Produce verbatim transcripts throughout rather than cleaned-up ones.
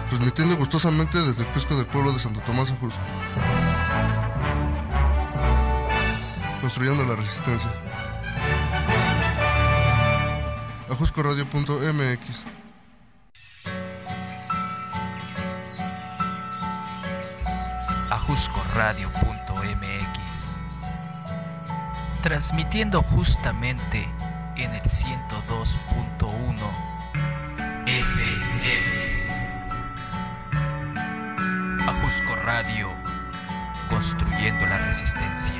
transmitiendo gustosamente desde el kiosco del pueblo de Santo Tomás Ajusco, construyendo la resistencia. ajusco radio punto m x. ajusco radio punto m x, transmitiendo justamente en el ciento dos punto uno F M. Ajusco Radio, construyendo la resistencia.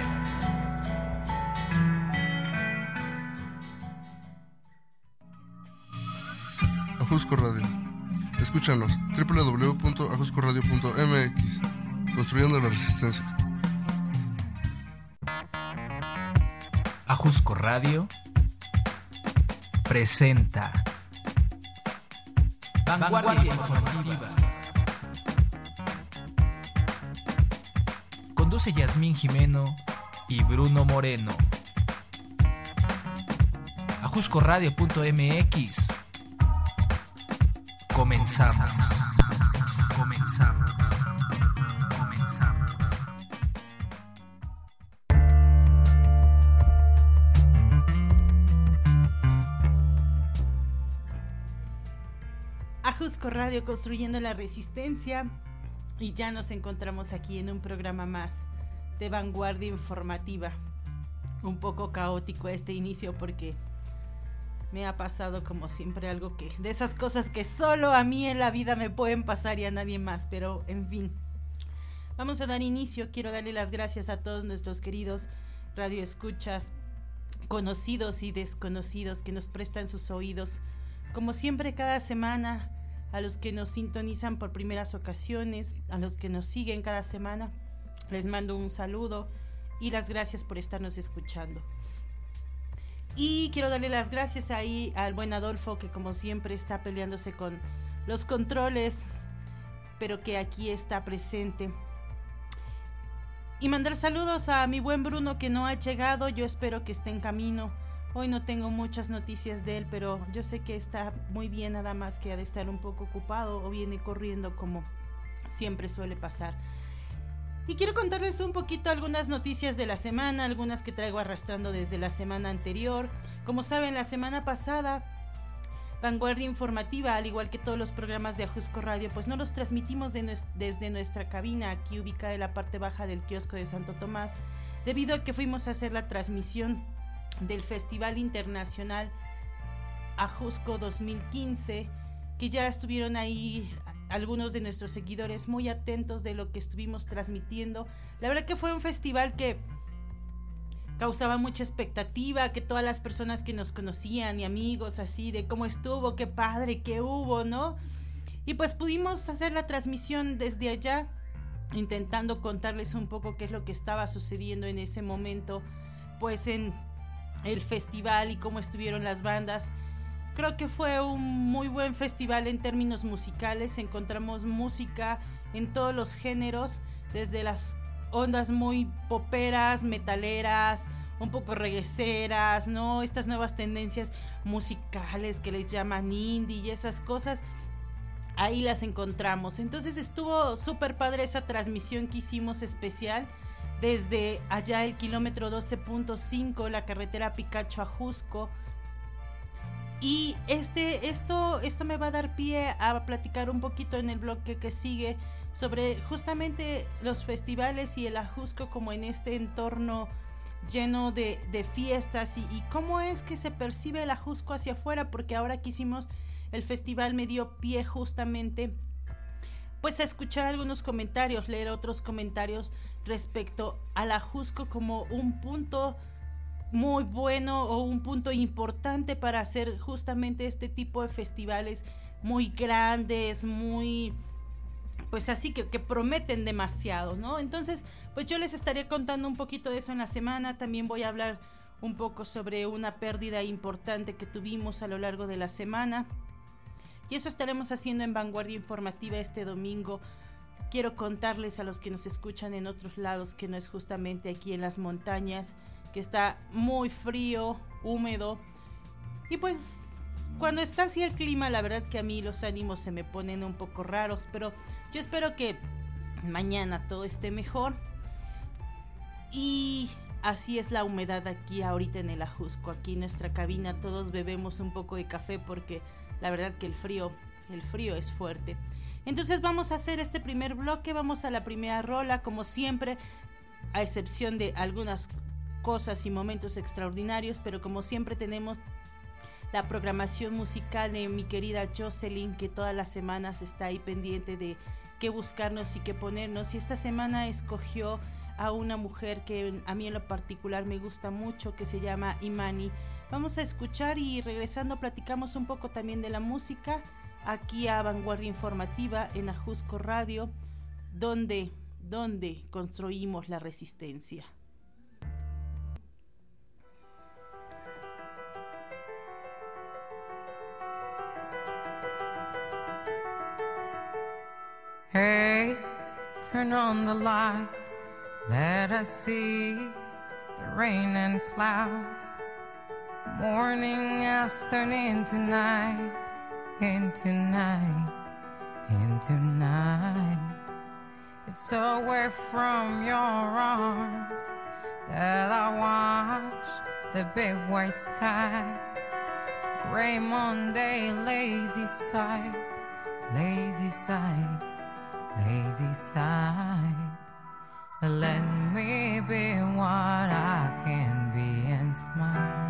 Ajusco Radio. Escúchanos, doble u doble u doble u punto ajusco radio punto m x, construyendo la resistencia. Ajusco Radio presenta Vanguardia Informativa. Conduce Yasmín Jimeno y Bruno Moreno. ajusco radio punto m x. Comenzamos. Comenzamos. Comenzamos. Ajusco Radio, construyendo la resistencia, y ya nos encontramos aquí en un programa más de Vanguardia Informativa. Un poco caótico este inicio porque me ha pasado como siempre algo que, de esas cosas que solo a mí en la vida me pueden pasar y a nadie más, pero en fin. Vamos a dar inicio. Quiero darle las gracias a todos nuestros queridos radioescuchas, conocidos y desconocidos, que nos prestan sus oídos, como siempre cada semana, a los que nos sintonizan por primeras ocasiones, a los que nos siguen cada semana, les mando un saludo y las gracias por estarnos escuchando. Y quiero darle las gracias ahí al buen Adolfo, que como siempre está peleándose con los controles, pero que aquí está presente. Y mandar saludos a mi buen Bruno, que no ha llegado. Yo espero que esté en camino. Hoy no tengo muchas noticias de él, pero yo sé que está muy bien, nada más que ha de estar un poco ocupado o viene corriendo como siempre suele pasar. Y quiero contarles un poquito algunas noticias de la semana, algunas que traigo arrastrando desde la semana anterior. Como saben, la semana pasada, Vanguardia Informativa, al igual que todos los programas de Ajusco Radio, pues no los transmitimos de nues- desde nuestra cabina, aquí ubicada en la parte baja del kiosco de Santo Tomás, debido a que fuimos a hacer la transmisión del Festival Internacional Ajusco dos mil quince, que ya estuvieron ahí algunos de nuestros seguidores muy atentos de lo que estuvimos transmitiendo. La verdad que fue un festival que causaba mucha expectativa, que todas las personas que nos conocían y amigos así de cómo estuvo, qué padre, qué hubo, ¿no? Y pues pudimos hacer la transmisión desde allá, intentando contarles un poco qué es lo que estaba sucediendo en ese momento, pues en el festival y cómo estuvieron las bandas. Creo que fue un muy buen festival en términos musicales. Encontramos música en todos los géneros, desde las ondas muy poperas, metaleras, un poco regueceras, ¿no? Estas nuevas tendencias musicales que les llaman indie y esas cosas, ahí las encontramos. Entonces estuvo súper padre esa transmisión que hicimos especial desde allá el kilómetro doce punto cinco, la carretera Picacho a Ajusco. Y este, esto, esto me va a dar pie a platicar un poquito en el bloque que sigue sobre justamente los festivales y el Ajusco como en este entorno lleno de, de fiestas y, y cómo es que se percibe el Ajusco hacia afuera, porque ahora que hicimos el festival me dio pie justamente pues a escuchar algunos comentarios, leer otros comentarios respecto al Ajusco como un punto muy bueno o un punto importante para hacer justamente este tipo de festivales muy grandes, muy pues así que, que prometen demasiado, ¿no? Entonces pues yo les estaré contando un poquito de eso en la semana. También voy a hablar un poco sobre una pérdida importante que tuvimos a lo largo de la semana, y eso estaremos haciendo en Vanguardia Informativa este domingo. Quiero contarles a los que nos escuchan en otros lados que no es justamente aquí en las montañas, que está muy frío, húmedo, y pues cuando está así el clima, la verdad que a mí los ánimos se me ponen un poco raros, pero yo espero que mañana todo esté mejor. Y así es la humedad aquí ahorita en el Ajusco. Aquí en nuestra cabina todos bebemos un poco de café porque la verdad que el frío, el frío es fuerte. Entonces vamos a hacer este primer bloque, vamos a la primera rola, como siempre, a excepción de algunas cosas y momentos extraordinarios, pero como siempre tenemos la programación musical de mi querida Jocelyn, que todas las semanas está ahí pendiente de qué buscarnos y qué ponernos, y esta semana escogió a una mujer que a mí en lo particular me gusta mucho, que se llama Imani. Vamos a escuchar y regresando platicamos un poco también de la música aquí a Vanguardia Informativa en Ajusco Radio, donde, donde construimos la resistencia. Hey, turn on the lights, let us see the rain and clouds. Morning has turned into night, into night, into night. It's away from your arms that I watch the big white sky. Gray Monday, lazy sight, lazy sight, lazy sight. Let me be what I can be and smile.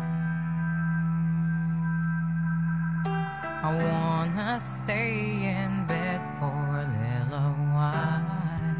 I wanna stay in bed for a little while.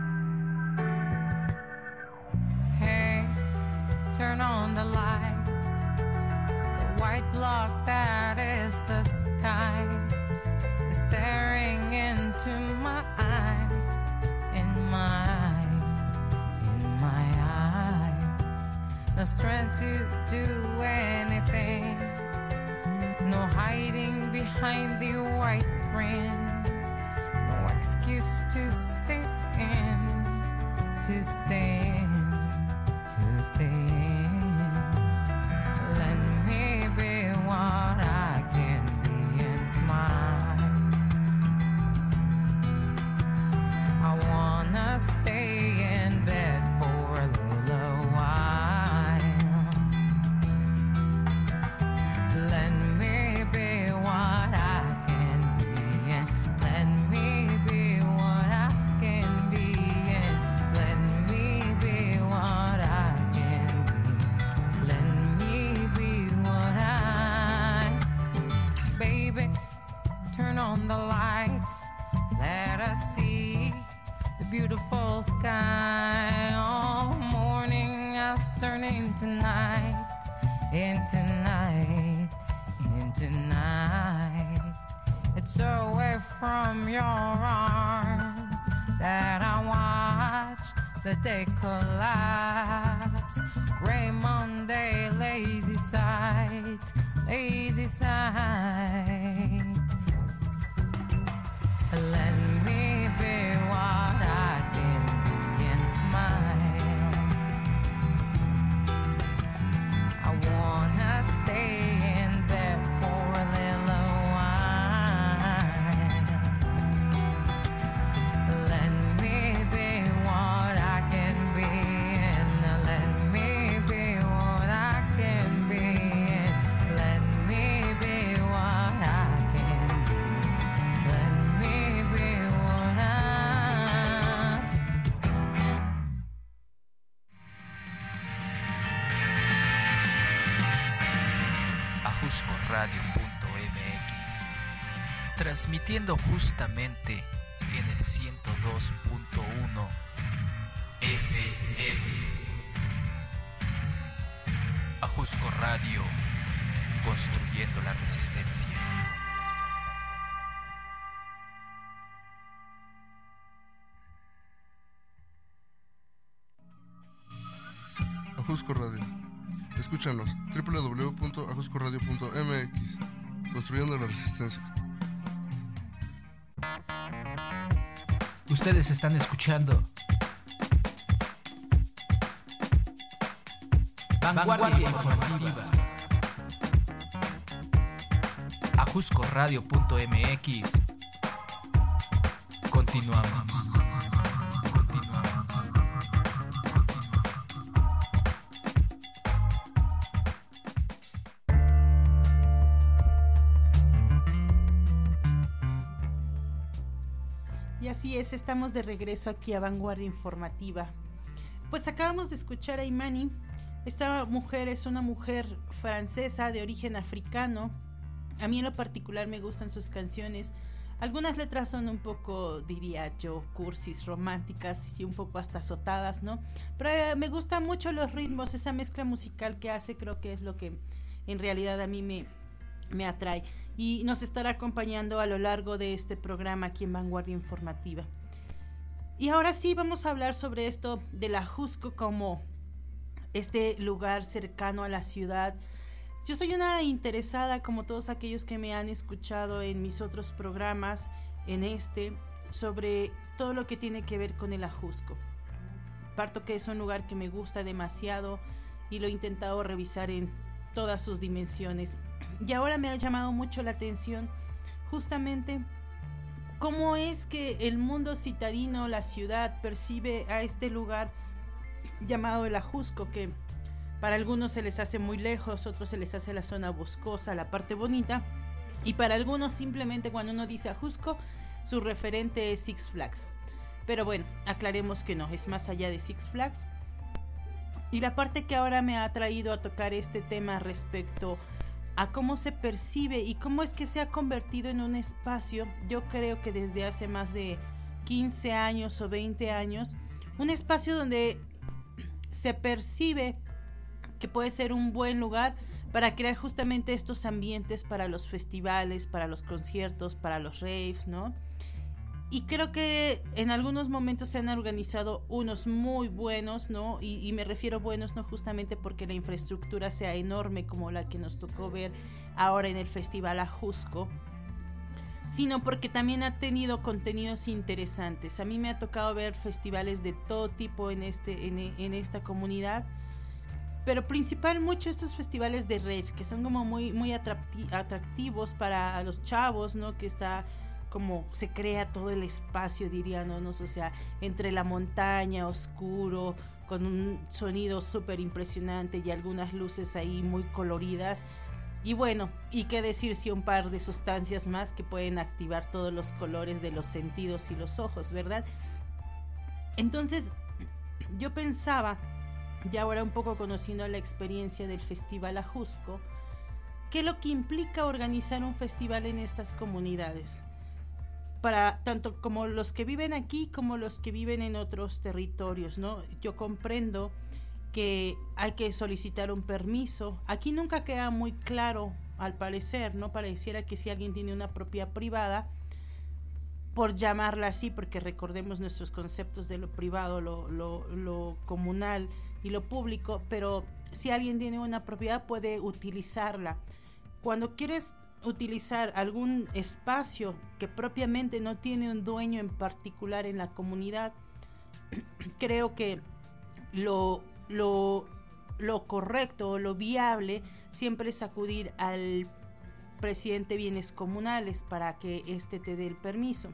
Hey, turn on the lights. The white block that is the sky is staring into my eyes, in my eyes, in my eyes. No strength to do anything, no hiding behind the white screen, no excuse to stay in, to stay in, to stay in. Let me be what I can be and smile. I wanna stay in bed for a little while. Let me be what I can be and let me be what I can be and let me be what I can be. Let me be what I. Baby, turn on the lights. Let us see the beautiful sky. All morning has turned into night, into night, into night. It's away from your arms that I watch the day collapse. Gray Monday, lazy sight, lazy sight. Let me be what I can be and smile. I wanna stay in bed for a little while. Let me be what I can be and let me be what I can be and let me be what I can be. Let me be what I. ajusco radio punto m x, transmitiendo justamente en el ciento dos punto uno F M. Ajusco Radio, construyendo la resistencia. Ajusco Radio. Escúchanos, doble u doble u doble u punto ajusco radio punto m x, construyendo la resistencia. Ustedes están escuchando Vanguardia Informativa. ajusco radio punto m x. Continuamos. Continuamos. Y así es, estamos de regreso aquí a Vanguardia Informativa. Pues acabamos de escuchar a Imani. Esta mujer es una mujer francesa de origen africano. A mí en lo particular me gustan sus canciones. Algunas letras son un poco, diría yo, cursis, románticas y un poco hasta azotadas, ¿no? Pero eh, me gustan mucho los ritmos, esa mezcla musical que hace, creo que es lo que en realidad a mí me, me atrae. Y nos estará acompañando a lo largo de este programa aquí en Vanguardia Informativa. Y ahora sí vamos a hablar sobre esto de la Ajusco como este lugar cercano a la ciudad. Yo soy una interesada, como todos aquellos que me han escuchado en mis otros programas, en este, sobre todo lo que tiene que ver con el Ajusco. Parto que es un lugar que me gusta demasiado y lo he intentado revisar en todas sus dimensiones. Y ahora me ha llamado mucho la atención justamente cómo es que el mundo citadino, la ciudad, percibe a este lugar llamado el Ajusco, que para algunos se les hace muy lejos, otros se les hace la zona boscosa, la parte bonita, y para algunos simplemente cuando uno dice Ajusco, su referente es Six Flags. Pero bueno, aclaremos que no, es más allá de Six Flags. Y la parte que ahora me ha traído a tocar este tema respecto a cómo se percibe y cómo es que se ha convertido en un espacio, yo creo que desde hace más de quince años o veinte años, un espacio donde se percibe que puede ser un buen lugar para crear justamente estos ambientes para los festivales, para los conciertos, para los raves, ¿no? Y creo que en algunos momentos se han organizado unos muy buenos, ¿no? Y, y me refiero buenos no justamente porque la infraestructura sea enorme como la que nos tocó ver ahora en el Festival Ajusco, sino porque también ha tenido contenidos interesantes. A mí me ha tocado ver festivales de todo tipo en, este, en, en esta comunidad, pero principal mucho estos festivales de rave, que son como muy, muy atracti- atractivos para los chavos, ¿no? Que está como se crea todo el espacio, dirían, ¿no? O sea, entre la montaña, oscuro, con un sonido súper impresionante y algunas luces ahí muy coloridas. Y bueno, y qué decir si un par de sustancias más que pueden activar todos los colores de los sentidos y los ojos, ¿verdad? Entonces, yo pensaba, y ahora un poco conociendo la experiencia del Festival Ajusco, ¿qué es lo que implica organizar un festival en estas comunidades? Para tanto como los que viven aquí como los que viven en otros territorios, ¿no? Yo comprendo que hay que solicitar un permiso. Aquí nunca queda muy claro, al parecer, ¿no? Pareciera que si alguien tiene una propiedad privada, por llamarla así, porque recordemos nuestros conceptos de lo privado, lo, lo, lo comunal y lo público, pero si alguien tiene una propiedad puede utilizarla. Cuando quieres utilizar algún espacio que propiamente no tiene un dueño en particular en la comunidad, creo que lo, lo, lo correcto o lo viable siempre es acudir al presidente de bienes comunales para que éste te dé el permiso.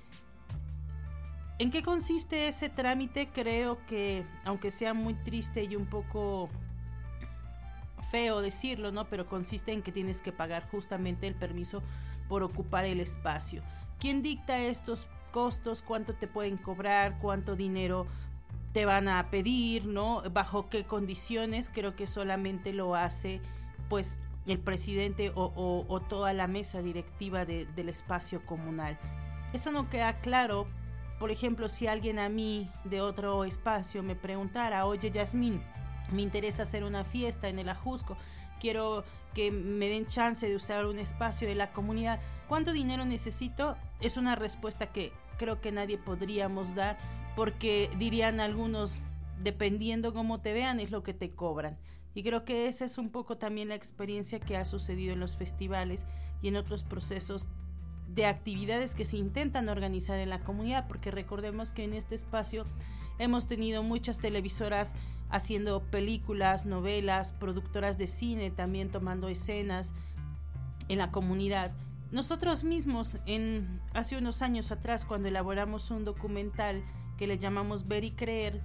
¿En qué consiste ese trámite? Creo que, aunque sea muy triste y un poco feo decirlo, ¿no? Pero consiste en que tienes que pagar justamente el permiso por ocupar el espacio. ¿Quién dicta estos costos? ¿Cuánto te pueden cobrar? ¿Cuánto dinero te van a pedir? ¿No? ¿Bajo qué condiciones? Creo que solamente lo hace, pues, el presidente o, o, o toda la mesa directiva de, del espacio comunal. Eso no queda claro. Por ejemplo, si alguien a mí de otro espacio me preguntara, oye, Yasmín, me interesa hacer una fiesta en el Ajusco, quiero que me den chance de usar un espacio de la comunidad, ¿cuánto dinero necesito? Es una respuesta que creo que nadie podríamos dar, porque dirían algunos, dependiendo cómo te vean, es lo que te cobran. Y creo que esa es un poco también la experiencia que ha sucedido en los festivales y en otros procesos de actividades que se intentan organizar en la comunidad, porque recordemos que en este espacio hemos tenido muchas televisoras haciendo películas, novelas, productoras de cine también tomando escenas en la comunidad, nosotros mismos, en, hace unos años atrás, cuando elaboramos un documental que le llamamos Ver y Creer,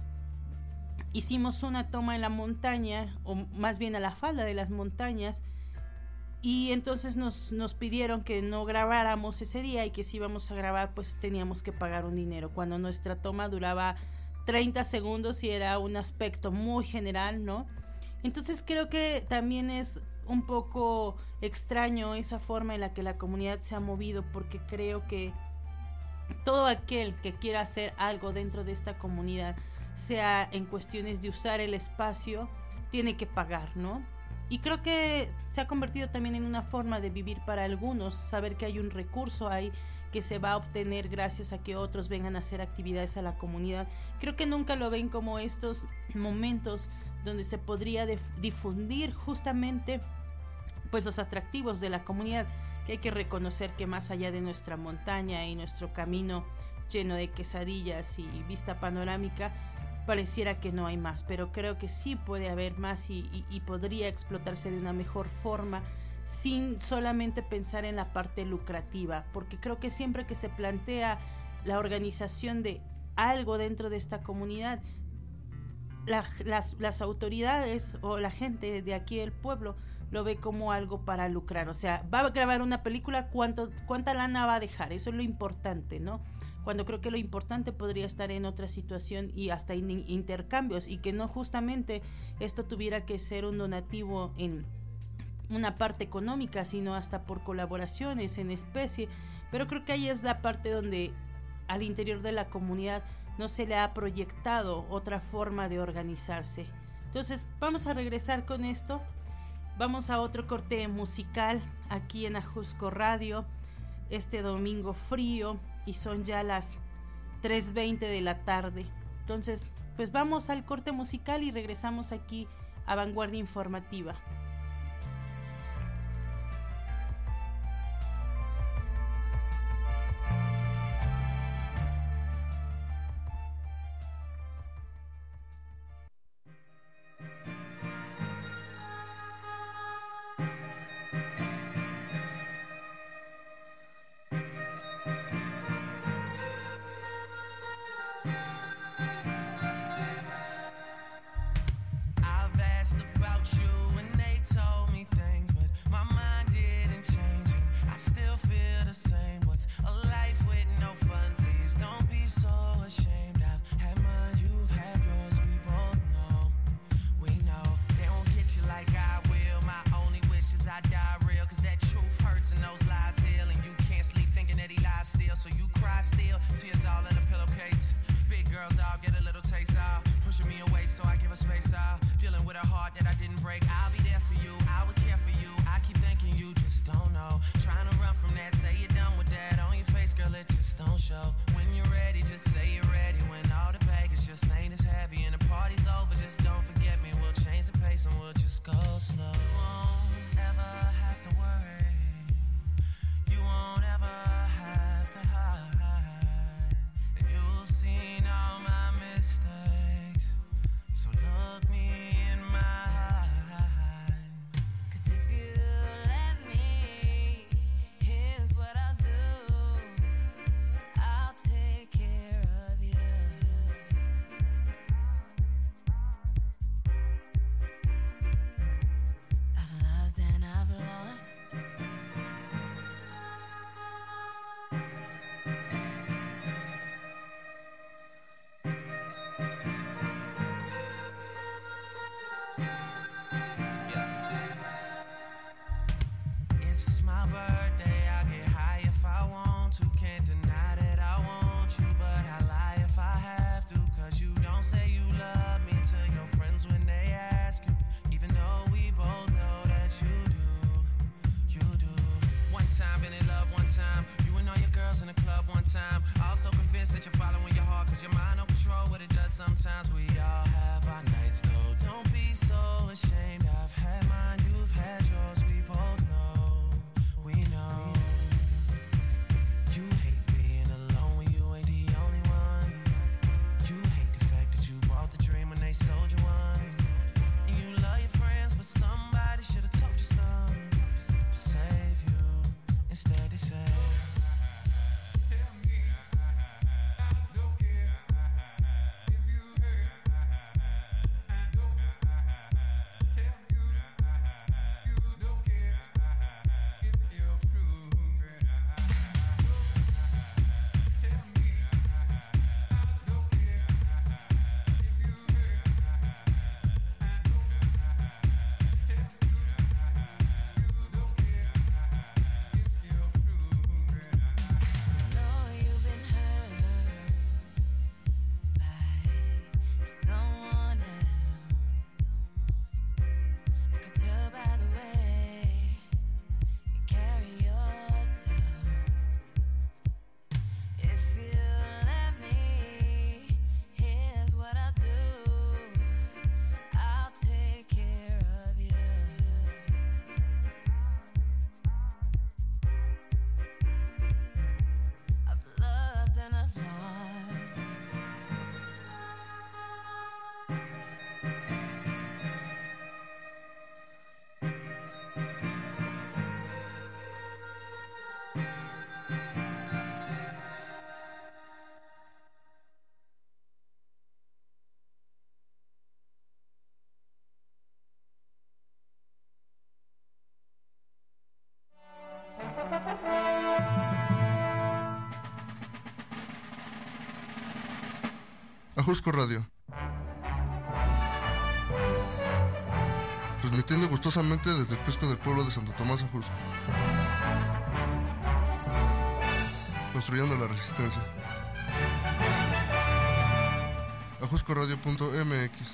hicimos una toma en la montaña, o más bien a la falda de las montañas, y entonces nos, nos pidieron que no grabáramos ese día y que si íbamos a grabar pues teníamos que pagar un dinero, cuando nuestra toma duraba treinta segundos y era un aspecto muy general, ¿no? Entonces creo que también es un poco extraño esa forma en la que la comunidad se ha movido, porque creo que todo aquel que quiera hacer algo dentro de esta comunidad, sea en cuestiones de usar el espacio, tiene que pagar, ¿no? Y creo que se ha convertido también en una forma de vivir para algunos, saber que hay un recurso ahí que se va a obtener gracias a que otros vengan a hacer actividades a la comunidad. Creo que nunca lo ven como estos momentos donde se podría dif- difundir justamente pues los atractivos de la comunidad, que hay que reconocer que más allá de nuestra montaña y nuestro camino lleno de quesadillas y vista panorámica, pareciera que no hay más, pero creo que sí puede haber más y, y, y podría explotarse de una mejor forma sin solamente pensar en la parte lucrativa, porque creo que siempre que se plantea la organización de algo dentro de esta comunidad, la, las, las autoridades o la gente de aquí del pueblo lo ve como algo para lucrar, o sea, va a grabar una película, ¿cuánto, cuánta lana va a dejar? Eso es lo importante, ¿no? Cuando creo que lo importante podría estar en otra situación y hasta en intercambios, y que no justamente esto tuviera que ser un donativo en una parte económica, sino hasta por colaboraciones en especie. Pero creo que ahí es la parte donde al interior de la comunidad no se le ha proyectado otra forma de organizarse. Entonces vamos a regresar con esto, vamos a otro corte musical aquí en Ajusco Radio este domingo frío, y son ya las tres veinte de la tarde. Entonces, pues vamos al corte musical y regresamos aquí a Vanguardia Informativa. Instead they say. Ajusco Radio, transmitiendo gustosamente desde el Cusco del pueblo de Santo Tomás Ajusco, construyendo la resistencia. ajusco radio punto m x.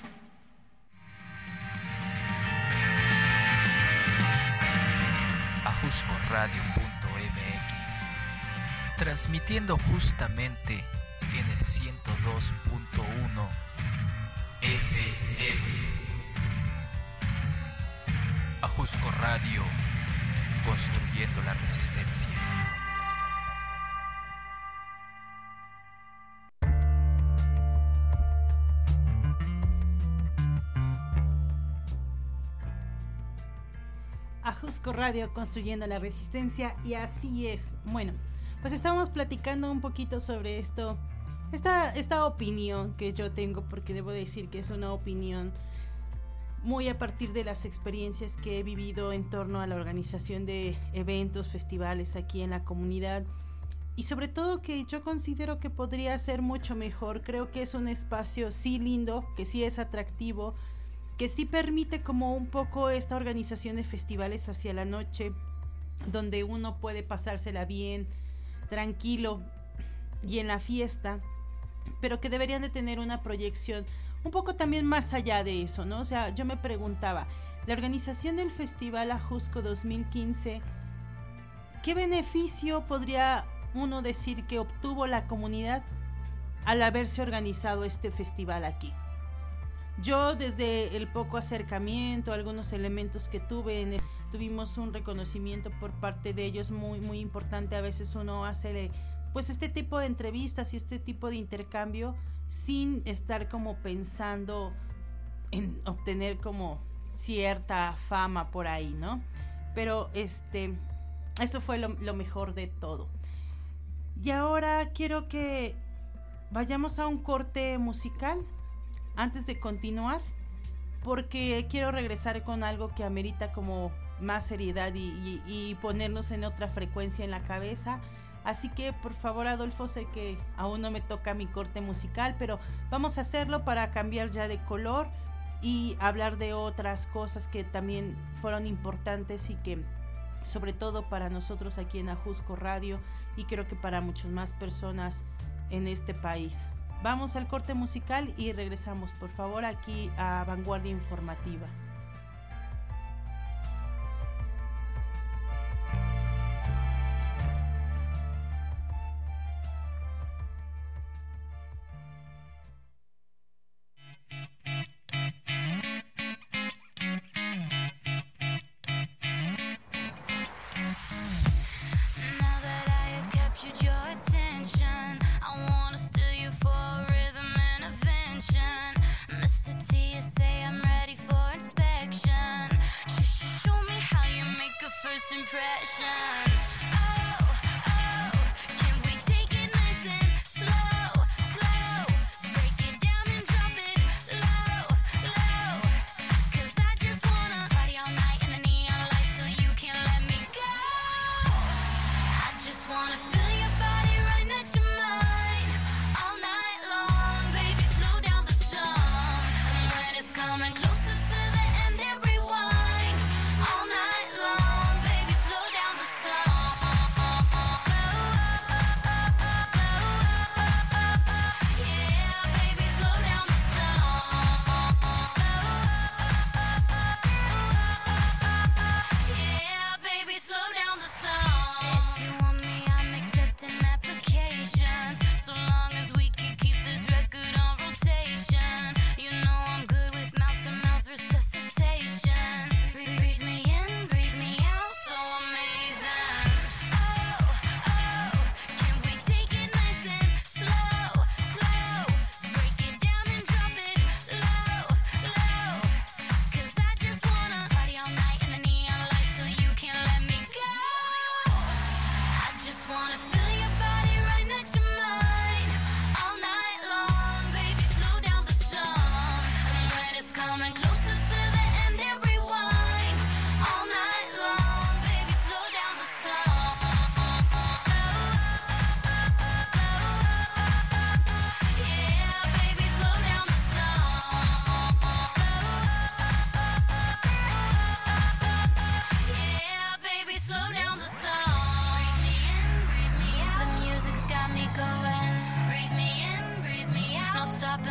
ajusco radio punto m x, transmitiendo justamente en el ciento dos punto uno F M. Ajusco Radio, construyendo la resistencia. Ajusco Radio, construyendo la resistencia, y así es. Bueno, pues estamos platicando un poquito sobre esto, esta, esta opinión que yo tengo, porque debo decir que es una opinión muy a partir de las experiencias que he vivido en torno a la organización de eventos, festivales aquí en la comunidad, y sobre todo que yo considero que podría ser mucho mejor. Creo que es un espacio sí lindo, que sí es atractivo, que sí permite como un poco esta organización de festivales hacia la noche, donde uno puede pasársela bien, tranquilo y en la fiesta, pero que deberían de tener una proyección un poco también más allá de eso, ¿no? O sea, yo me preguntaba, la organización del Festival Ajusco dos mil quince, ¿qué beneficio podría uno decir que obtuvo la comunidad al haberse organizado este festival aquí? Yo, desde el poco acercamiento, algunos elementos que tuve, en el, tuvimos un reconocimiento por parte de ellos muy, muy importante. A veces uno hace pues este tipo de entrevistas y este tipo de intercambio sin estar como pensando en obtener como cierta fama por ahí, ¿no? Pero este, eso fue lo, lo mejor de todo. Y ahora quiero que vayamos a un corte musical antes de continuar, porque quiero regresar con algo que amerita como más seriedad y, y, y ponernos en otra frecuencia en la cabeza. Así que por favor, Adolfo, sé que aún no me toca mi corte musical, pero vamos a hacerlo para cambiar ya de color y hablar de otras cosas que también fueron importantes y que sobre todo para nosotros aquí en Ajusco Radio, y creo que para muchas más personas en este país. Vamos al corte musical y regresamos, por favor, aquí a Vanguardia Informativa. Mister T, you say I'm ready for inspection.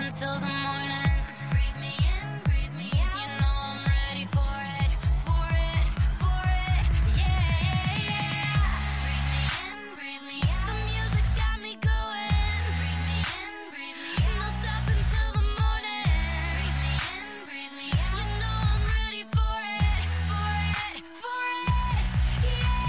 until the morning. Breathe me in, breathe me out. You know I'm ready for it, for it, for it. Yeah, yeah, yeah. Breathe me in, breathe me out. The music's got me going. Breathe me in, breathe me out. No stop until the morning. Breathe me in, breathe me out. You know I'm ready for it, for it, for it. Yeah.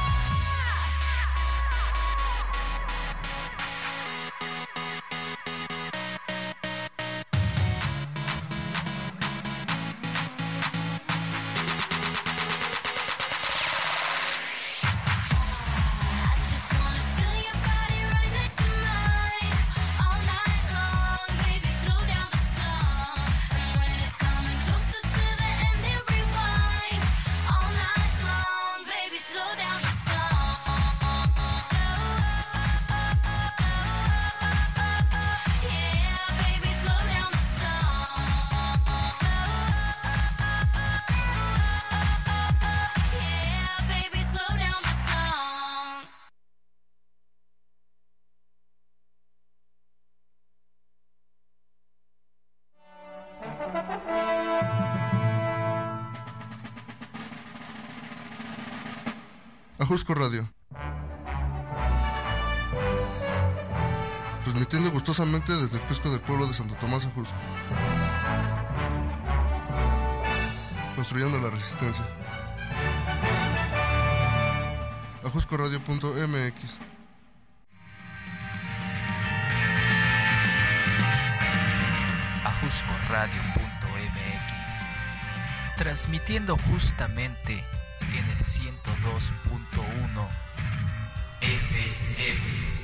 I just wanna feel your body right next to mine all night long, baby. Slow down the song, and when it's coming closer to the end, hit rewind all night long, baby. Slow down the song. Yeah, baby, slow down the song. Yeah, baby, slow down the song. Ajusco Radio. Transmitiendo gustosamente desde el fresco del pueblo de Santo Tomás Ajusco. Construyendo la resistencia. ajusco radio punto m x. ajusco radio punto m x, transmitiendo justamente en el ciento dos punto uno F M.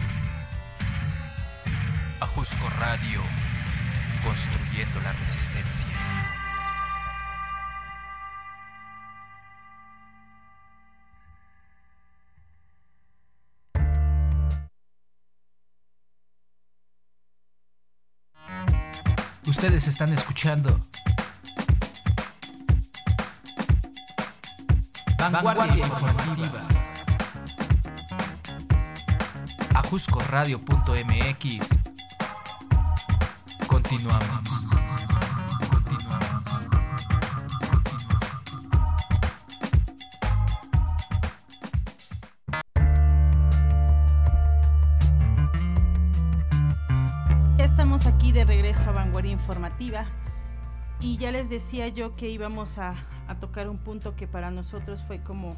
Ajusco Radio, construyendo la resistencia. Ustedes están escuchando Vanguardia Informativa. ajusco radio punto m x. Continuamos. Continuamos. Ya estamos aquí de regreso a Vanguardia Informativa y ya les decía yo que íbamos a, a tocar un punto que para nosotros fue como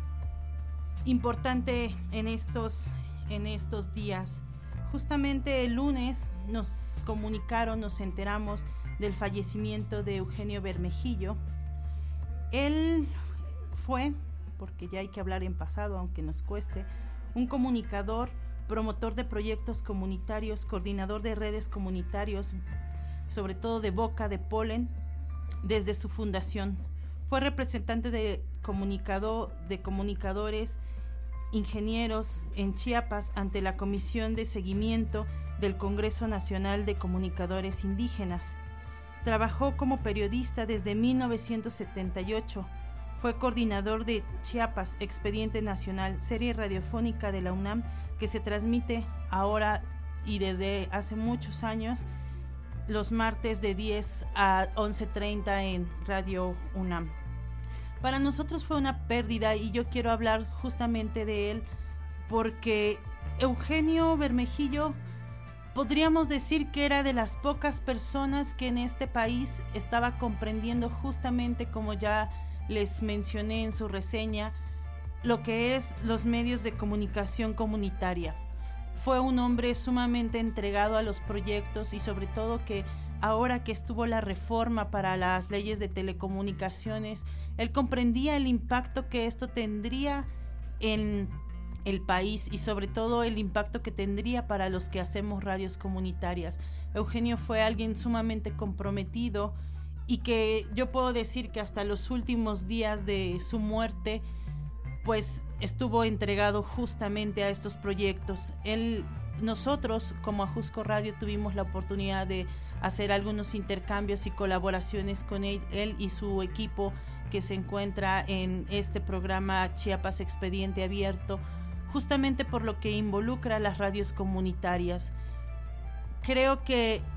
importante en estos, en estos días. Justamente el lunes nos comunicaron, nos enteramos del fallecimiento de Eugenio Bermejillo. Él fue, porque ya hay que hablar en pasado aunque nos cueste, un comunicador, promotor de proyectos comunitarios, coordinador de redes comunitarios, sobre todo de Boca de Polen, desde su fundación. Fue representante de, comunicado, de comunicadores ingenieros en Chiapas ante la Comisión de Seguimiento del Congreso Nacional de Comunicadores Indígenas. Trabajó como periodista desde mil novecientos setenta y ocho. Fue coordinador de Chiapas, Expediente Nacional, serie radiofónica de la UNAM que se transmite ahora y desde hace muchos años los martes de diez a once treinta en Radio UNAM. Para nosotros fue una pérdida y yo quiero hablar justamente de él porque Eugenio Bermejillo podríamos decir que era de las pocas personas que en este país estaba comprendiendo justamente, como ya les mencioné en su reseña, lo que es los medios de comunicación comunitaria. Fue un hombre sumamente entregado a los proyectos y sobre todo que ahora que estuvo la reforma para las leyes de telecomunicaciones, él comprendía el impacto que esto tendría en el país y sobre todo el impacto que tendría para los que hacemos radios comunitarias. Eugenio fue alguien sumamente comprometido y que yo puedo decir que hasta los últimos días de su muerte pues estuvo entregado justamente a estos proyectos. Él, nosotros como Ajusco Radio tuvimos la oportunidad de hacer algunos intercambios y colaboraciones con él, él y su equipo que se encuentra en este programa Chiapas Expediente Abierto, justamente por lo que involucra a las radios comunitarias. Creo que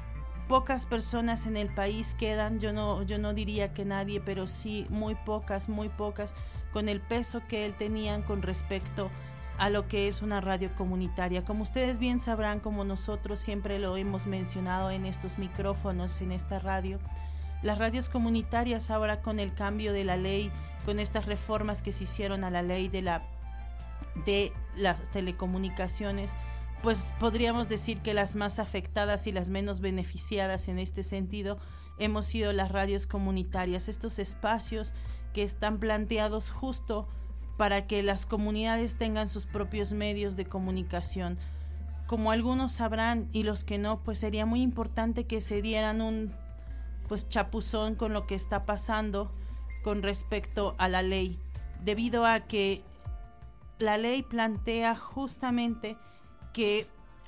pocas personas en el país quedan, yo no, yo no diría que nadie, pero sí muy pocas, muy pocas, con el peso que él tenía con respecto a lo que es una radio comunitaria. Como ustedes bien sabrán, como nosotros siempre lo hemos mencionado en estos micrófonos, en esta radio, las radios comunitarias ahora con el cambio de la ley, con estas reformas que se hicieron a la ley de, la, de las telecomunicaciones, pues podríamos decir que las más afectadas y las menos beneficiadas en este sentido hemos sido las radios comunitarias, estos espacios que están planteados justo para que las comunidades tengan sus propios medios de comunicación. Como algunos sabrán y los que no, pues sería muy importante que se dieran un pues chapuzón con lo que está pasando con respecto a la ley, debido a que la ley plantea justamente que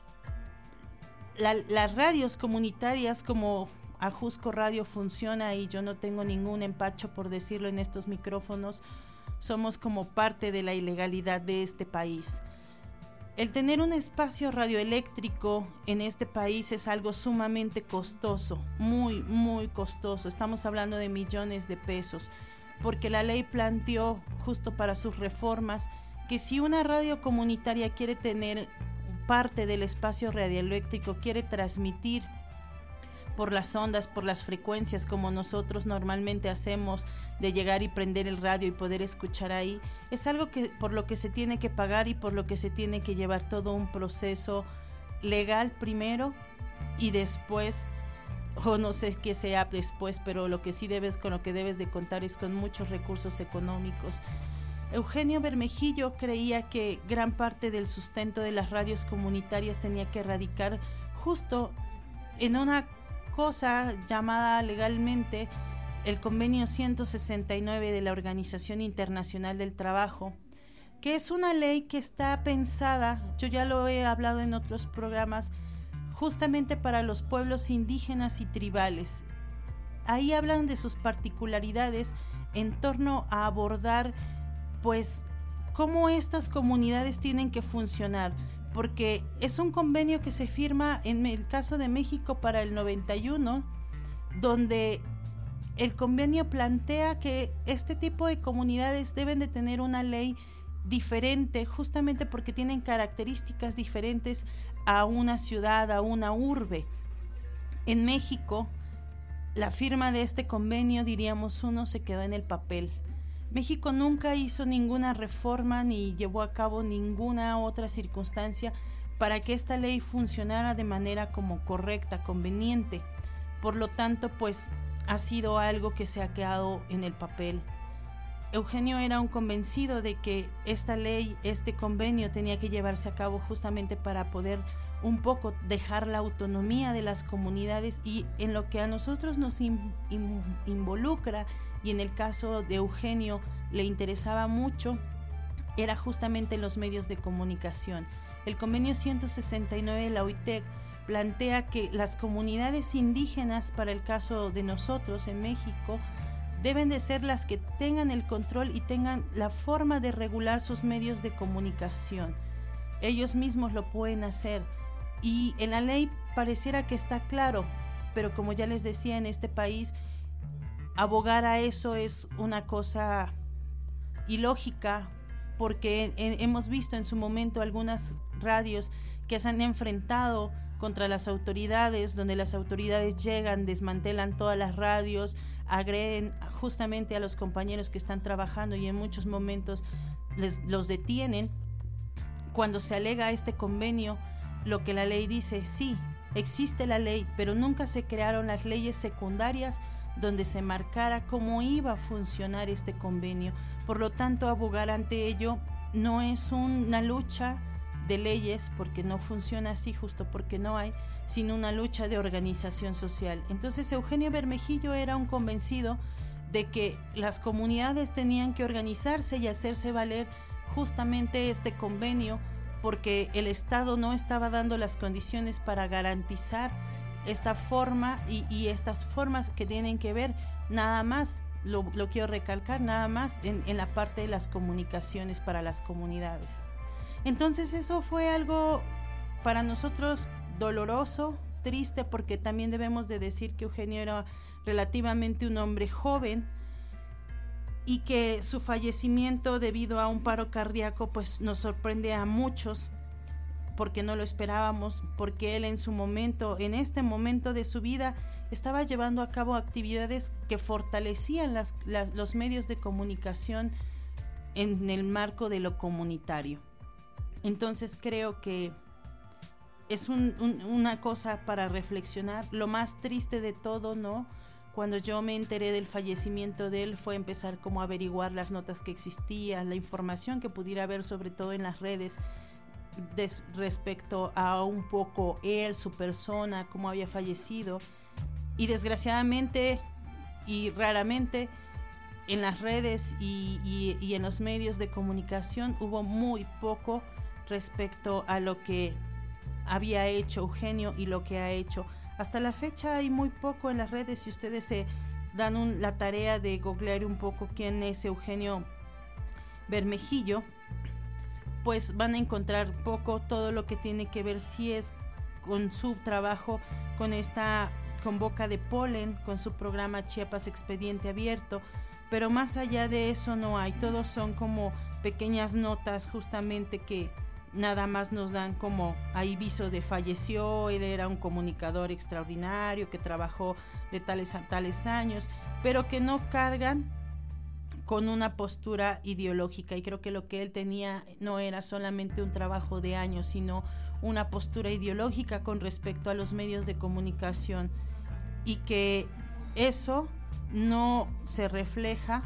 la, las radios comunitarias, como Ajusco Radio funciona, y yo no tengo ningún empacho por decirlo en estos micrófonos, somos como parte de la ilegalidad de este país. El tener un espacio radioeléctrico en este país es algo sumamente costoso, muy, muy costoso. Estamos hablando de millones de pesos, porque la ley planteó, justo para sus reformas, que si una radio comunitaria quiere tener parte del espacio radioeléctrico, quiere transmitir por las ondas, por las frecuencias, como nosotros normalmente hacemos, de llegar y prender el radio y poder escuchar ahí, es algo que por lo que se tiene que pagar y por lo que se tiene que llevar todo un proceso legal primero y después, o no sé qué sea después, pero lo que sí debes, con lo que debes de contar es con muchos recursos económicos. Eugenio Bermejillo creía que gran parte del sustento de las radios comunitarias tenía que radicar justo en una cosa llamada legalmente el convenio ciento sesenta y nueve de la Organización Internacional del Trabajo, que es una ley que está pensada, yo ya lo he hablado en otros programas, justamente para los pueblos indígenas y tribales. Ahí hablan de sus particularidades en torno a abordar pues cómo estas comunidades tienen que funcionar, porque es un convenio que se firma en el caso de México para el noventa y uno, donde el convenio plantea que este tipo de comunidades deben de tener una ley diferente, justamente porque tienen características diferentes a una ciudad, a una urbe. En México, la firma de este convenio, diríamos uno, se quedó en el papel. México nunca hizo ninguna reforma ni llevó a cabo ninguna otra circunstancia para que esta ley funcionara de manera como correcta, conveniente. Por lo tanto, pues ha sido algo que se ha quedado en el papel. Eugenio era un convencido de que esta ley, este convenio tenía que llevarse a cabo justamente para poder un poco dejar la autonomía de las comunidades, y en lo que a nosotros nos in, in, involucra, y en el caso de Eugenio le interesaba mucho, era justamente los medios de comunicación. El convenio ciento sesenta y nueve de la O I T E C plantea que las comunidades indígenas, para el caso de nosotros en México, deben de ser las que tengan el control y tengan la forma de regular sus medios de comunicación. Ellos mismos lo pueden hacer, y en la ley pareciera que está claro, pero como ya les decía, en este país abogar a eso es una cosa ilógica, porque en, hemos visto en su momento algunas radios que se han enfrentado contra las autoridades, donde las autoridades llegan, desmantelan todas las radios, agreden justamente a los compañeros que están trabajando, y en muchos momentos les, los detienen. Cuando se alega este convenio, lo que la ley dice, sí, existe la ley, pero nunca se crearon las leyes secundarias donde se marcara cómo iba a funcionar este convenio. Por lo tanto, abogar ante ello no es una lucha de leyes, porque no funciona así, justo porque no hay, sino una lucha de organización social. Entonces Eugenio Bermejillo era un convencido de que las comunidades tenían que organizarse y hacerse valer justamente este convenio, porque el Estado no estaba dando las condiciones para garantizar esta forma y, y estas formas que tienen que ver nada más, lo, lo quiero recalcar, nada más en, en la parte de las comunicaciones para las comunidades. Entonces eso fue algo para nosotros doloroso, triste porque también debemos de decir que Eugenio era relativamente un hombre joven y que su fallecimiento debido a un paro cardíaco pues nos sorprende a muchos porque no lo esperábamos, porque él en su momento, en este momento de su vida, estaba llevando a cabo actividades que fortalecían las, las, los medios de comunicación en el marco de lo comunitario. Entonces creo que es un, un, una cosa para reflexionar. Lo más triste de todo, ¿no? Cuando yo me enteré del fallecimiento de él fue empezar como a averiguar las notas que existían, la información que pudiera haber, sobre todo en las redes, des, respecto a un poco él, su persona, cómo había fallecido. Y desgraciadamente y raramente en las redes y, y, y en los medios de comunicación hubo muy poco respecto a lo que había hecho Eugenio y lo que ha hecho. Hasta la fecha hay muy poco en las redes. Si ustedes se dan un, la tarea de googlear un poco quién es Eugenio Bermejillo, pues van a encontrar poco. Todo lo que tiene que ver si es con su trabajo, con esta, con Boca de Polen, con su programa Chiapas Expediente Abierto, pero más allá de eso no hay. Todos son como pequeñas notas justamente que nada más nos dan como ahí viso de falleció, él era un comunicador extraordinario que trabajó de tales a tales años, pero que no cargan con una postura ideológica. Y creo que lo que él tenía no era solamente un trabajo de años, sino una postura ideológica con respecto a los medios de comunicación, y que eso no se refleja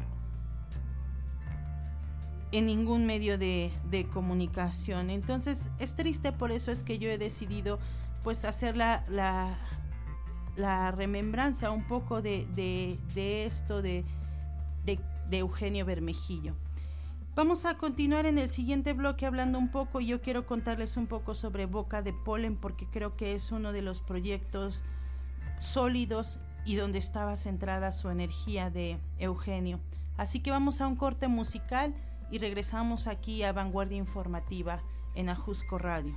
en ningún medio de, de comunicación. Entonces es triste, por eso es que yo he decidido pues hacer la, la, la remembranza un poco de, de, de esto de, de, de Eugenio Bermejillo. Vamos a continuar en el siguiente bloque hablando un poco. Yo quiero contarles un poco sobre Boca de Polen, porque creo que es uno de los proyectos sólidos y donde estaba centrada su energía de Eugenio. Así que vamos a un corte musical y regresamos aquí a Vanguardia Informativa en Ajusco Radio.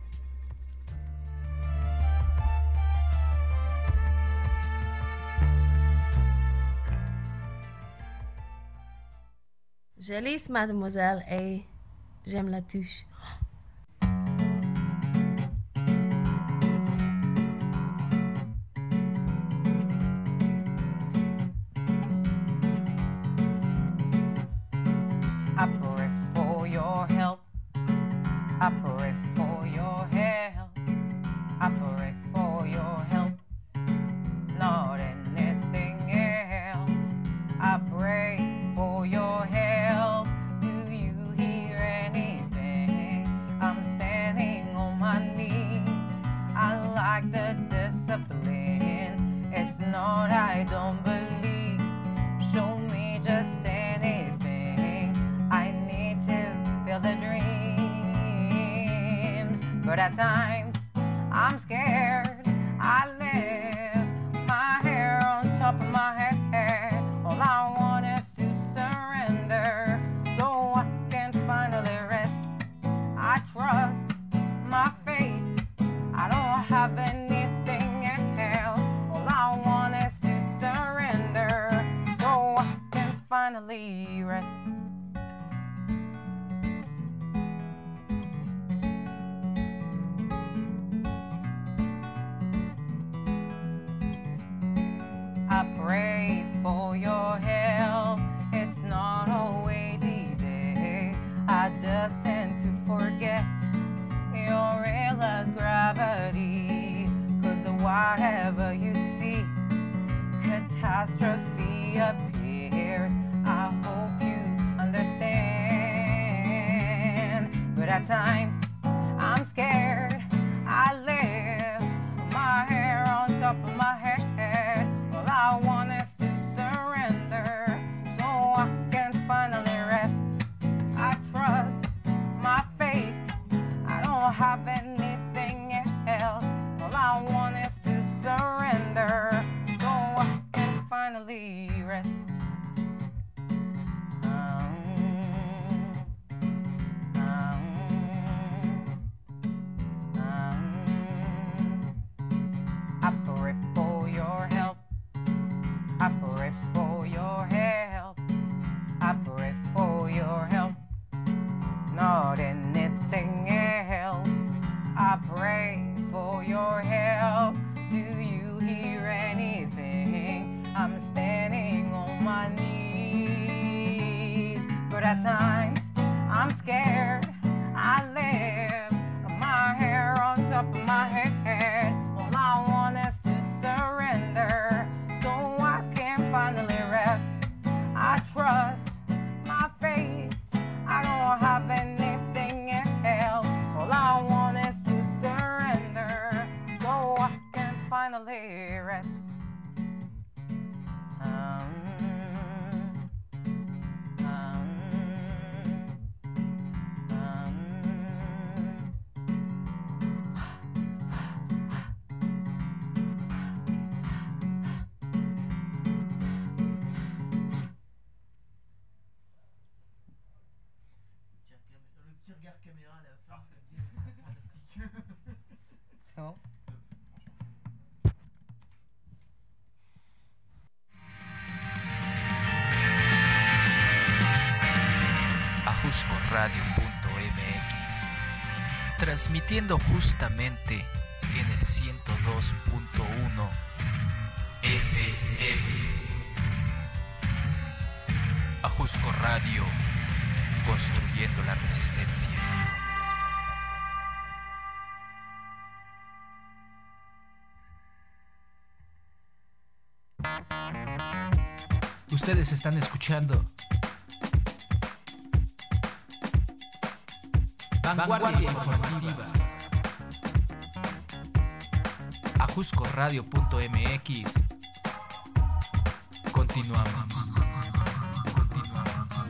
Jalice, mademoiselle, et j'aime la touche. I pray for your help. I pray for your help. I pray for your help. Not anything else. I pray for your help. Do you hear anything? I'm standing on my knees. I like the discipline. It's not I don't believe. Show me just anything. I need to feel the dreams. But at times I'm scared. I live my hair on top of my head. All I want is to surrender so I can finally rest. I trust my faith. I don't have anything else. All I want is to surrender so I can finally rest. I pray for your help. It's not always easy. I just tend to forget your real as gravity. Cause whatever you see, catastrophe appears. I hope you understand. But at times I'm scared. I live my hair on top of my head. All I want is to surrender so I can finally rest. I trust my faith. I don't have anything else. All I want is to surrender so I can finally rest. Um, um, um, I pray for your help. Do you hear anything? I'm standing on my knees, but at times I'm scared. I live my hair on top of my head. All I want is to surrender so I can finally rest. I trust my faith. I don't have anything else. All I want is to surrender so I can finally rest. Um, um, um. So. ajusco radio punto m x, transmitiendo justamente en el ciento dos punto uno F M. Ajusco Radio, construyendo la resistencia. Ustedes están escuchando Vanguardia Informativa. ajusco radio punto m x. Continuamos. Continuamos.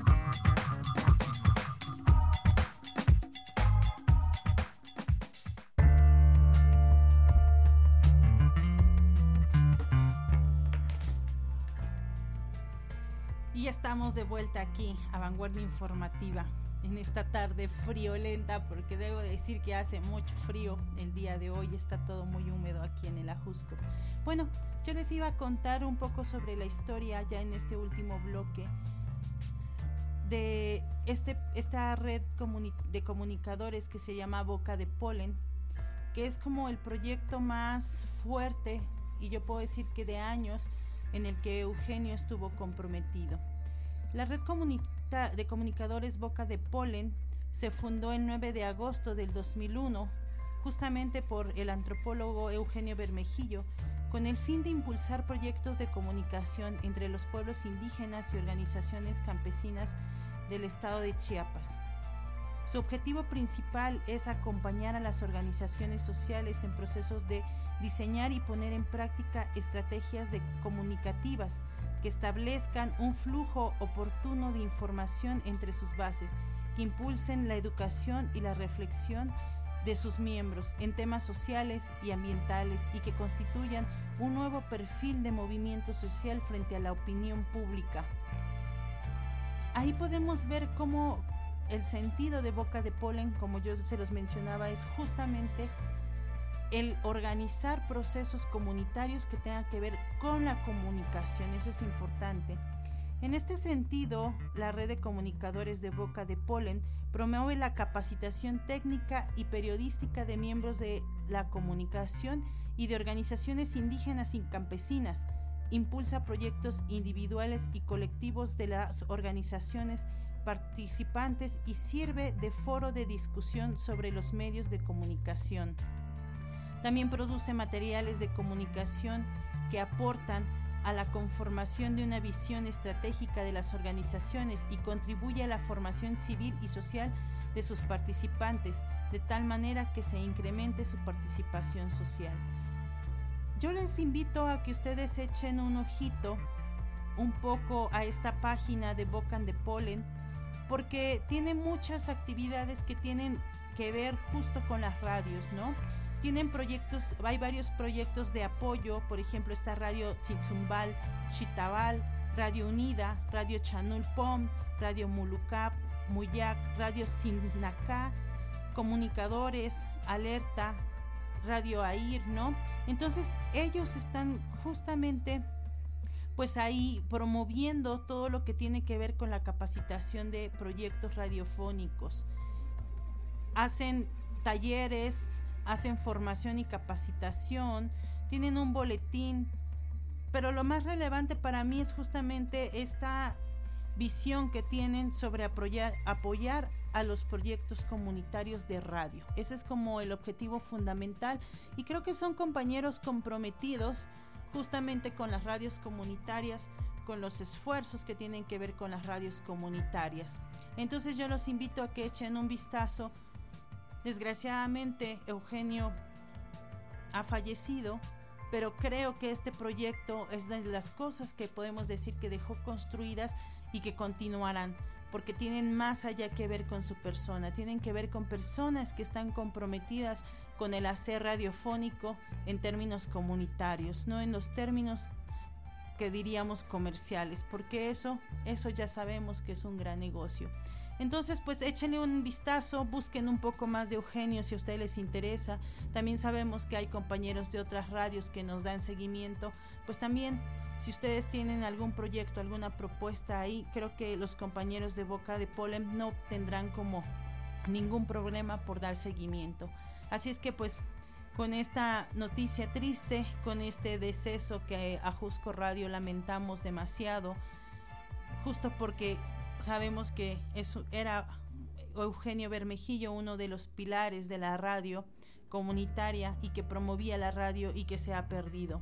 Y estamos de vuelta aquí a Vanguardia Informativa en esta tarde friolenta, porque debo decir que hace mucho frío el día de hoy, está todo muy húmedo aquí en el Ajusco. Bueno, yo les iba a contar un poco sobre la historia ya en este último bloque de este, esta red comuni- de comunicadores que se llama Boca de Polen, que es como el proyecto más fuerte, y yo puedo decir que de años, en el que Eugenio estuvo comprometido. La red comunitaria de comunicadores Boca de Polen se fundó el nueve de agosto del dos mil uno, justamente por el antropólogo Eugenio Bermejillo, con el fin de impulsar proyectos de comunicación entre los pueblos indígenas y organizaciones campesinas del estado de Chiapas. Su objetivo principal es acompañar a las organizaciones sociales en procesos de diseñar y poner en práctica estrategias de comunicativas que establezcan un flujo oportuno de información entre sus bases, que impulsen la educación y la reflexión de sus miembros en temas sociales y ambientales, y que constituyan un nuevo perfil de movimiento social frente a la opinión pública. Ahí podemos ver cómo el sentido de Boca de Polen, como yo se los mencionaba, es justamente el organizar procesos comunitarios que tengan que ver con la comunicación. Eso es importante. En este sentido, la red de comunicadores de Boca de Polen promueve la capacitación técnica y periodística de miembros de la comunicación y de organizaciones indígenas y campesinas, impulsa proyectos individuales y colectivos de las organizaciones participantes y sirve de foro de discusión sobre los medios de comunicación. También produce materiales de comunicación que aportan a la conformación de una visión estratégica de las organizaciones y contribuye a la formación civil y social de sus participantes, de tal manera que se incremente su participación social. Yo les invito a que ustedes echen un ojito un poco a esta página de Boca de Polen, porque tiene muchas actividades que tienen que ver justo con las radios, ¿no? Tienen proyectos, hay varios proyectos de apoyo, por ejemplo, está Radio Tzintzunbal, Xitabal, Radio Unida, Radio Chanulpom, Radio Mulucap, Muyac, Radio Sinacá, Comunicadores, Alerta, Radio Air, ¿no? Entonces, ellos están justamente pues ahí promoviendo todo lo que tiene que ver con la capacitación de proyectos radiofónicos. Hacen talleres, hacen formación y capacitación, tienen un boletín, pero lo más relevante para mí es justamente esta visión que tienen sobre apoyar, apoyar a los proyectos comunitarios de radio. Ese es como el objetivo fundamental y creo que son compañeros comprometidos justamente con las radios comunitarias, con los esfuerzos que tienen que ver con las radios comunitarias. Entonces yo los invito a que echen un vistazo. Desgraciadamente Eugenio ha fallecido, pero creo que este proyecto es de las cosas que podemos decir que dejó construidas y que continuarán, porque tienen más allá que ver con su persona, tienen que ver con personas que están comprometidas con el hacer radiofónico en términos comunitarios, no en los términos que diríamos comerciales, porque eso, eso ya sabemos que es un gran negocio. Entonces pues échenle un vistazo, busquen un poco más de Eugenio si a ustedes les interesa. También sabemos que hay compañeros de otras radios que nos dan seguimiento, pues también si ustedes tienen algún proyecto, alguna propuesta ahí, creo que los compañeros de Boca de Polen no tendrán como ningún problema por dar seguimiento. Así es que pues con esta noticia triste, con este deceso que a Ajusco Radio lamentamos demasiado, justo porque sabemos que eso era Eugenio Bermejillo, uno de los pilares de la radio comunitaria y que promovía la radio y que se ha perdido.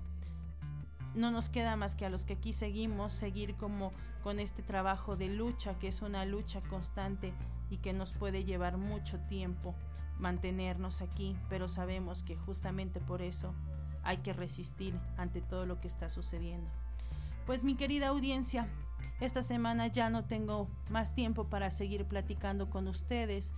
No nos queda más que a los que aquí seguimos, seguir como con este trabajo de lucha, que es una lucha constante y que nos puede llevar mucho tiempo mantenernos aquí, pero sabemos que justamente por eso hay que resistir ante todo lo que está sucediendo. Pues mi querida audiencia, esta semana ya no tengo más tiempo para seguir platicando con ustedes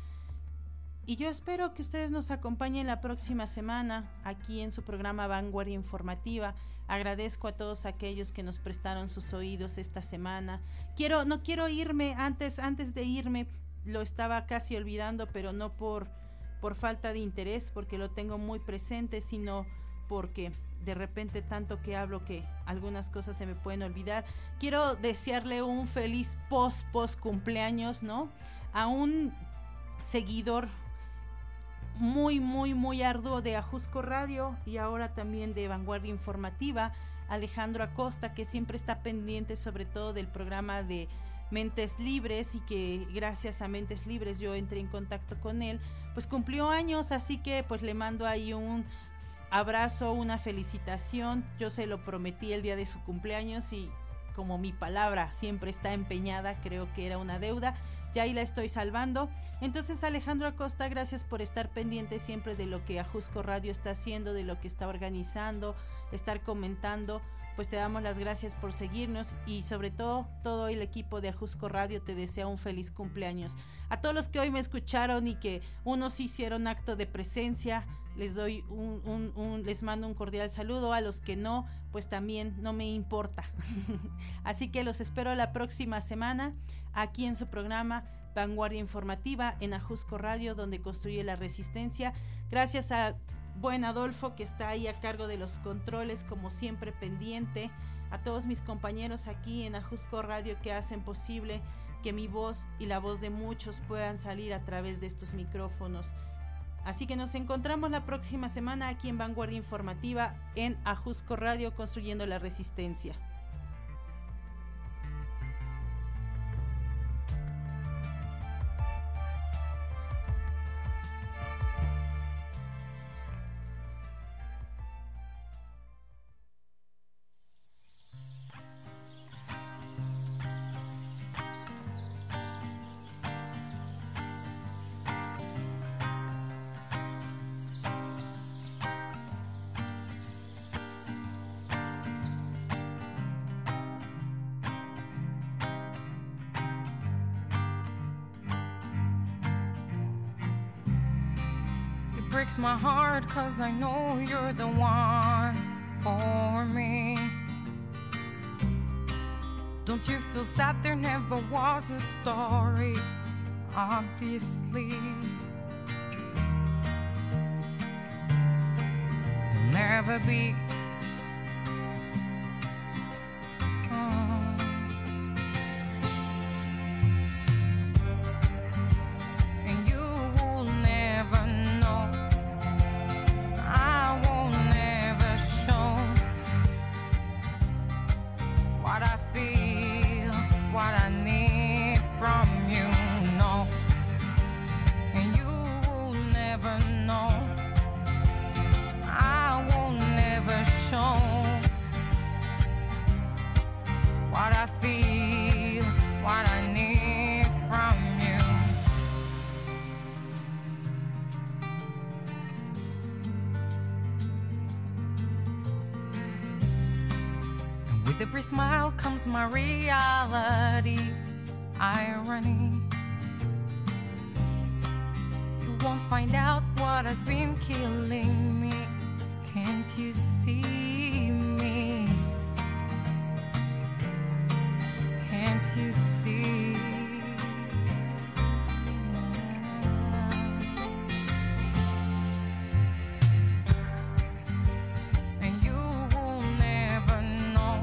y yo espero que ustedes nos acompañen la próxima semana aquí en su programa Vanguardia Informativa. Agradezco a todos aquellos que nos prestaron sus oídos esta semana. Quiero, no quiero irme, antes, antes de irme, lo estaba casi olvidando, pero no por, por falta de interés, porque lo tengo muy presente, sino porque de repente tanto que hablo que algunas cosas se me pueden olvidar. Quiero desearle un feliz post post cumpleaños, ¿no? A un seguidor muy muy muy arduo de Ajusco Radio y ahora también de Vanguardia Informativa, Alejandro Acosta, que siempre está pendiente sobre todo del programa de Mentes Libres y que gracias a Mentes Libres yo entré en contacto con él, pues cumplió años, así que pues le mando ahí un abrazo, una felicitación. Yo se lo prometí el día de su cumpleaños y como mi palabra siempre está empeñada, creo que era una deuda, ya ahí la estoy salvando. Entonces Alejandro Acosta, gracias por estar pendiente siempre de lo que Ajusco Radio está haciendo, de lo que está organizando, estar comentando. Pues te damos las gracias por seguirnos y sobre todo todo el equipo de Ajusco Radio te desea un feliz cumpleaños. A todos los que hoy me escucharon y que unos hicieron acto de presencia, les doy un, un, un les mando un cordial saludo. A los que no, pues también no me importa. Así que los espero la próxima semana aquí en su programa Vanguardia Informativa en Ajusco Radio, donde construye la resistencia. Gracias a buen Adolfo, que está ahí a cargo de los controles, como siempre pendiente, a todos mis compañeros aquí en Ajusco Radio que hacen posible que mi voz y la voz de muchos puedan salir a través de estos micrófonos. Así que nos encontramos la próxima semana aquí en Vanguardia Informativa en Ajusco Radio, construyendo la resistencia. Breaks my heart 'cause I know you're the one for me. Don't you feel sad there never was a story? Obviously there'll never be. Oh. And you will never know With every smile comes my reality. Irony. You won't find out what has been killing me. Can't you see me? Can't you see? And you will never know.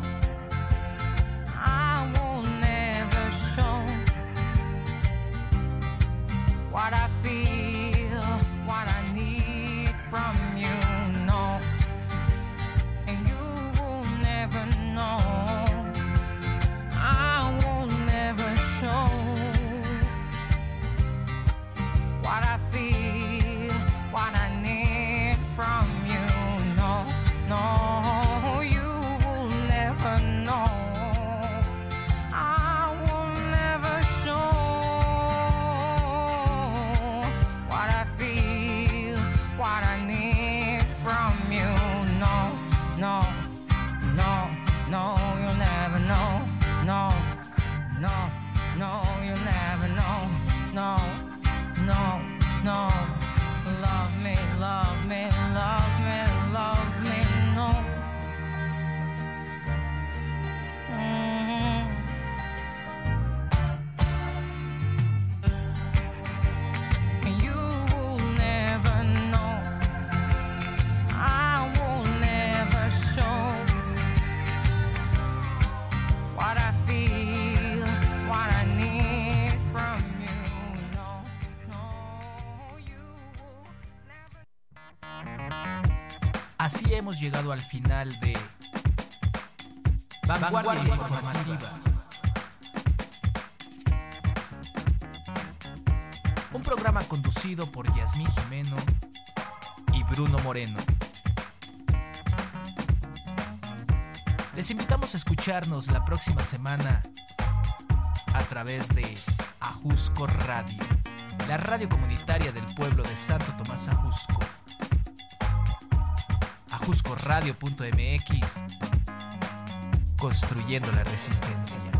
I will never show what I feel, what I need from you. No. And you will never know. I will never show what I feel, what I need from you. No, no, you will never know. I will never show what I feel, what I need from you. No, no, no, no, you'll never know. No, no, no, you'll never know. No, no, no. Love me, love me, love me, love me, no. Mhm. And you will never know. I will never show what I feel, what I need from you. No, no, you will never. Así hemos llegado al final de Vanguardia Informativa. Un programa conducido por Yasmín Jimeno y Bruno Moreno. Les invitamos a escucharnos la próxima semana a través de Ajusco Radio, la radio comunitaria del pueblo de Santo Tomás Ajusco. ajusco radio punto m x, construyendo la resistencia.